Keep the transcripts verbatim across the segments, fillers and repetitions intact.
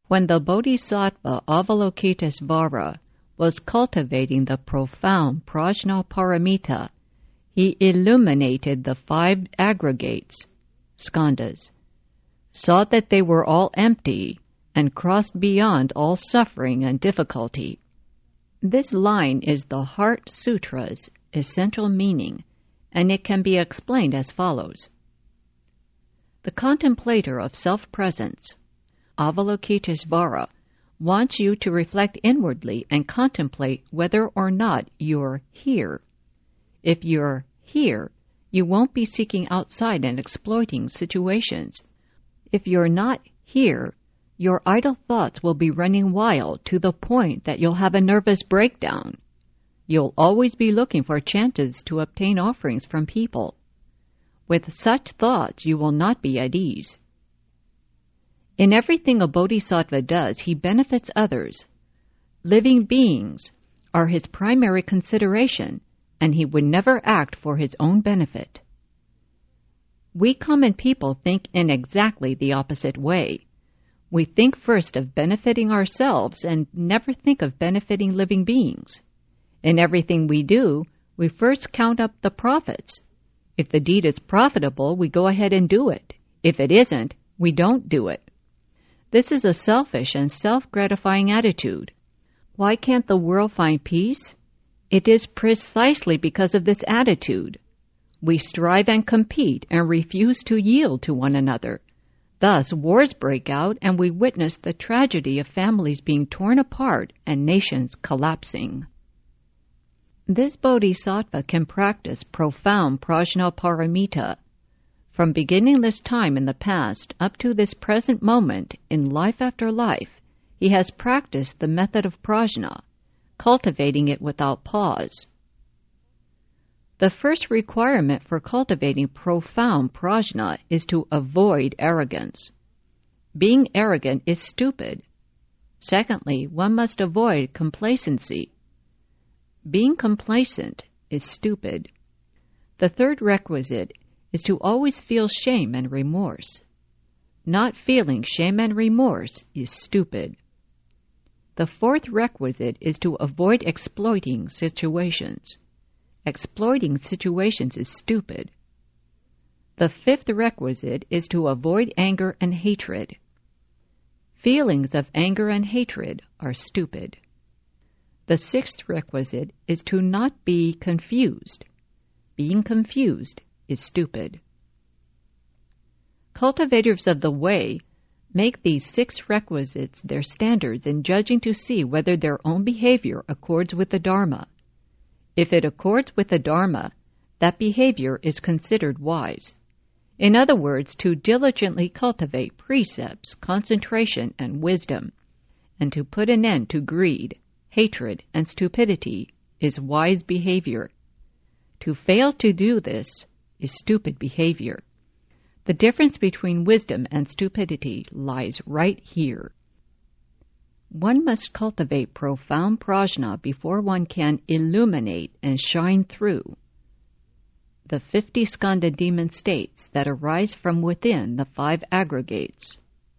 When the Bodhisattva Avalokitesvara was cultivating the profound Prajnaparamita, he illuminated the five aggregates, skandhas, saw that they were all empty, and crossed beyond all suffering and difficulty. This line is the Heart Sutra's essential meaning, and it can be explained as follows. The contemplator of self-presence, Avalokitesvara, wants you to reflect inwardly and contemplate whether or not you're here. If you're here, you won't be seeking outside and exploiting situations. If you're not here, your idle thoughts will be running wild to the point that you'll have a nervous breakdown. You'll always be looking for chances to obtain offerings from people. With such thoughts, you will not be at ease. In everything a bodhisattva does, he benefits others. Living beings are his primary consideration, and he would never act for his own benefit. We common people think in exactly the opposite way. We think first of benefiting ourselves and never think of benefiting living beings. In everything we do, we first count up the profits. If the deed is profitable, we go ahead and do it. If it isn't, we don't do it. This is a selfish and self-gratifying attitude. Why can't the world find peace? It is precisely because of this attitude. We strive and compete and refuse to yield to one another. Thus, wars break out and we witness the tragedy of families being torn apart and nations collapsing. This bodhisattva can practice profound prajnaparamita. From beginning this time in the past up to this present moment in life after life, he has practiced the method of prajna, cultivating it without pause. The first requirement for cultivating profound prajna is to avoid arrogance. Being arrogant is stupid. Secondly, one must avoid complacency. Being complacent is stupid. The third requisite is to always feel shame and remorse. Not feeling shame and remorse is stupid. The fourth requisite is to avoid exploiting situations. Exploiting situations is stupid. The fifth requisite is to avoid anger and hatred. Feelings of anger and hatred are stupid. The sixth requisite is to not be confused. Being confused is stupid. Cultivators of the way make these six requisites their standards in judging to see whether their own behavior accords with the Dharma. If it accords with the Dharma, that behavior is considered wise. In other words, to diligently cultivate precepts, concentration, and wisdom, and to put an end to greed, hatred, and stupidity is wise behavior. To fail to do this is stupid behavior. The difference between wisdom and stupidity lies right here. One must cultivate profound prajna before one can illuminate and shine through the fifty skandha demon states that arise from within the five aggregates.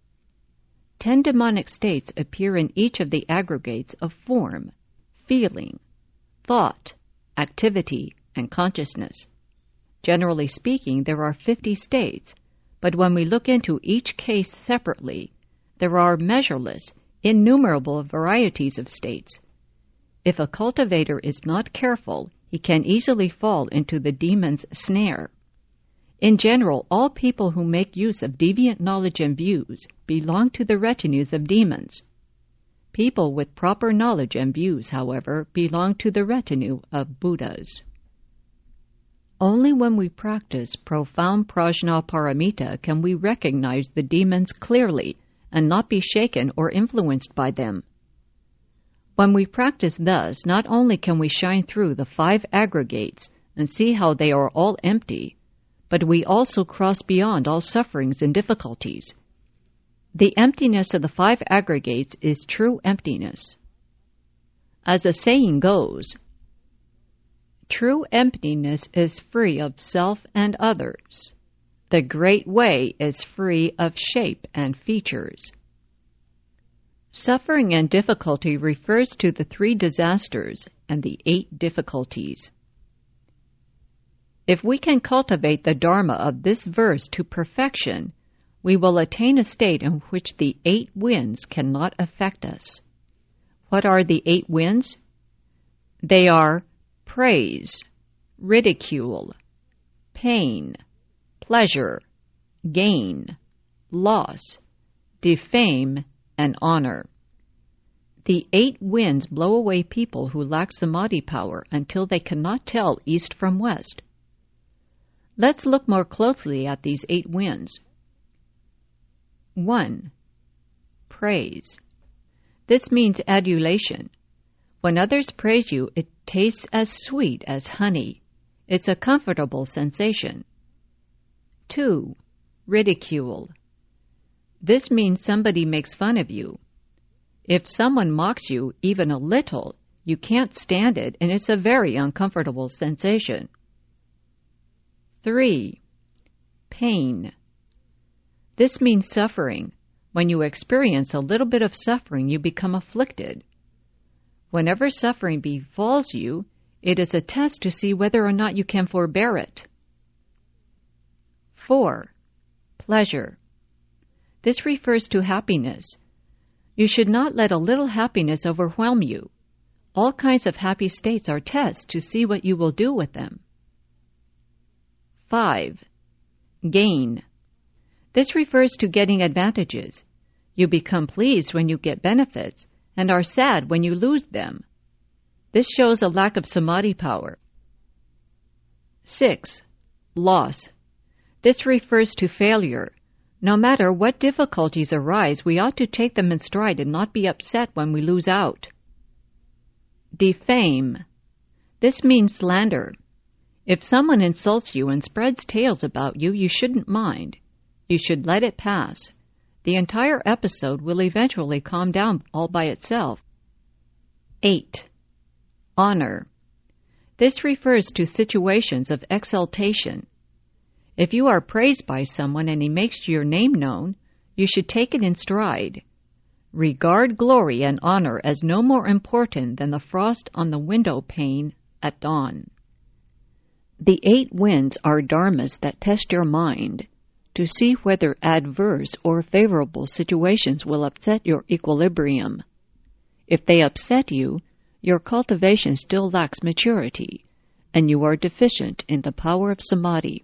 Ten demonic states appear in each of the aggregates of form, feeling, thought, activity, and consciousness. Generally speaking, there are fifty states, but when we look into each case separately, there are measureless, innumerable varieties of states. If a cultivator is not careful, he can easily fall into the demon's snare. In general, all people who make use of deviant knowledge and views belong to the retinues of demons. People with proper knowledge and views, however, belong to the retinue of Buddhas. Only when we practice profound prajnaparamita can we recognize the demons clearly and not be shaken or influenced by them. When we practice thus, not only can we shine through the five aggregates and see how they are all empty, but we also cross beyond all sufferings and difficulties. The emptiness of the five aggregates is true emptiness. As the saying goes, true emptiness is free of self and others. The great way is free of shape and features. Suffering and difficulty refers to the three disasters and the eight difficulties. If we can cultivate the Dharma of this verse to perfection, we will attain a state in which the eight winds cannot affect us. What are the eight winds? They are praise, ridicule, pain, pleasure, gain, loss, defame, and honor. The eight winds blow away people who lack samadhi power until they cannot tell east from west. Let's look more closely at these eight winds. One. Praise. This means adulation. When others praise you, it tastes as sweet as honey. It's a comfortable sensation. Two. Ridicule. This means somebody makes fun of you. If someone mocks you even a little, you can't stand it, and it's a very uncomfortable sensation. Three. Pain. This means suffering. When you experience a little bit of suffering, you become afflicted. Whenever suffering befalls you, it is a test to see whether or not you can forbear it. Four. Pleasure. This refers to happiness. You should not let a little happiness overwhelm you. All kinds of happy states are tests to see what you will do with them. Five. Gain. This refers to getting advantages. You become pleased when you get benefits and are sad when you lose them. This shows a lack of samadhi power. Six. Loss. This refers to failure. No matter what difficulties arise, we ought to take them in stride and not be upset when we lose out. Defame. This means slander. If someone insults you and spreads tales about you, you shouldn't mind. You should let it pass. The entire episode will eventually calm down all by itself. Eight. Honor. This refers to situations of exaltation. If you are praised by someone and he makes your name known, you should take it in stride. Regard glory and honor as no more important than the frost on the window pane at dawn. The eight winds are dharmas that test your mind to see whether adverse or favorable situations will upset your equilibrium. If they upset you, your cultivation still lacks maturity, and you are deficient in the power of samadhi.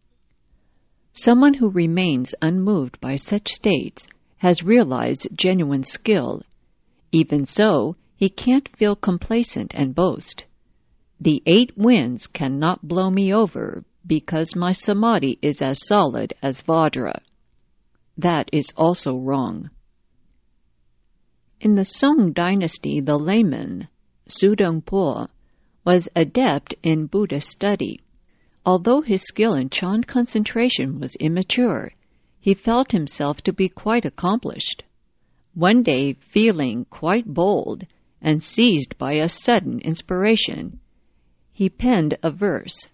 Someone who remains unmoved by such states has realized genuine skill. Even so, he can't feel complacent and boast. The eight winds cannot blow me over because my samadhi is as solid as Vajra. That is also wrong. In the Song dynasty, the layman, Sudongpo, was adept in Buddhist study. Although his skill in Chan concentration was immature, he felt himself to be quite accomplished. One day, feeling quite bold and seized by a sudden inspiration, he penned a verse.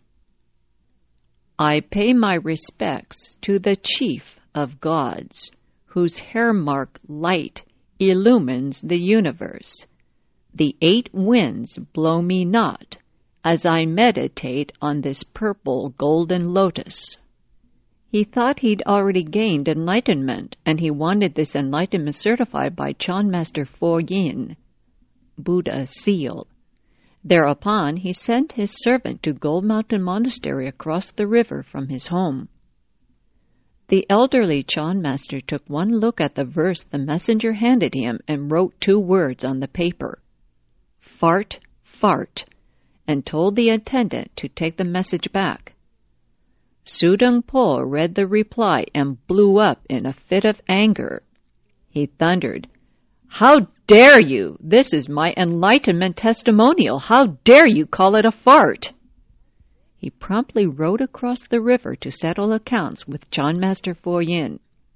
I pay my respects to the chief of gods, whose hair-mark light illumines the universe. The eight winds blow me not, as I meditate on this purple golden lotus. He thought he'd already gained enlightenment, and he wanted this enlightenment certified by Chan Master Fo Yin, Buddha seal. Thereupon he sent his servant to Gold Mountain Monastery across the river from his home. The elderly Chan Master took one look at the verse the messenger handed him and wrote two words on the paper, fart, fart, and told the attendant to take the message back. Sudongpo read the reply and blew up in a fit of anger. He thundered, How dare you? This is my enlightenment testimonial. How dare you call it a fart? He promptly rowed across the river to settle accounts with Chan Master Fo Yin.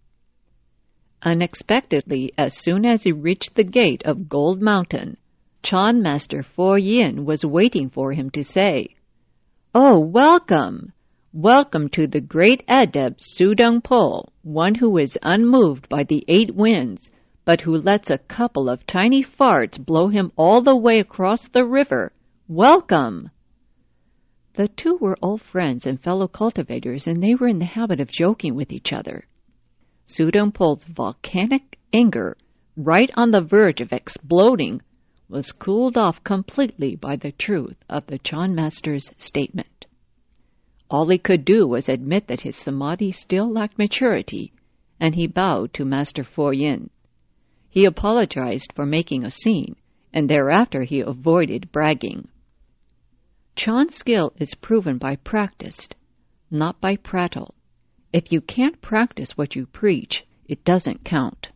Unexpectedly, as soon as he reached the gate of Gold Mountain, Chan Master Fo Yin was waiting for him to say, Oh, welcome! Welcome to the great adept Sudongpo, one who is unmoved by the eight winds, but who lets a couple of tiny farts blow him all the way across the river. Welcome!" The two were old friends and fellow cultivators, and they were in the habit of joking with each other. Sudongpo's volcanic anger, right on the verge of exploding, was cooled off completely by the truth of the Chan master's statement. All he could do was admit that his samadhi still lacked maturity, and he bowed to Master Fo Yin. He apologized for making a scene, and thereafter he avoided bragging. Chan skill is proven by practice, not by prattle. If you can't practice what you preach, it doesn't count.